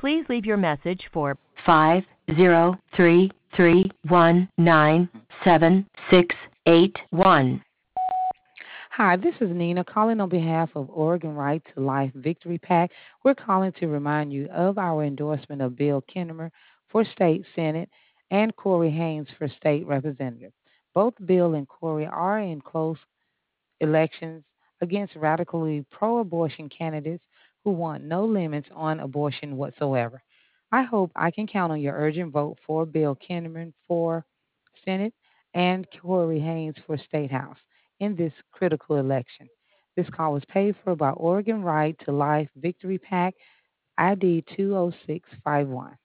Please leave your message for 503319761. Hi, this is Nina calling on behalf of Oregon Right to Life Victory PAC. We're calling to remind you of our endorsement of Bill Kinnemer for State Senate and Corey Haynes for State Representative. Both Bill and Corey are in close elections against radically pro abortion candidates who want no limits on abortion whatsoever. I hope I can count on your urgent vote for Bill Kinnaman for Senate and Corey Haynes for State House in this critical election. This call was paid for by Oregon Right to Life Victory PAC ID 20651.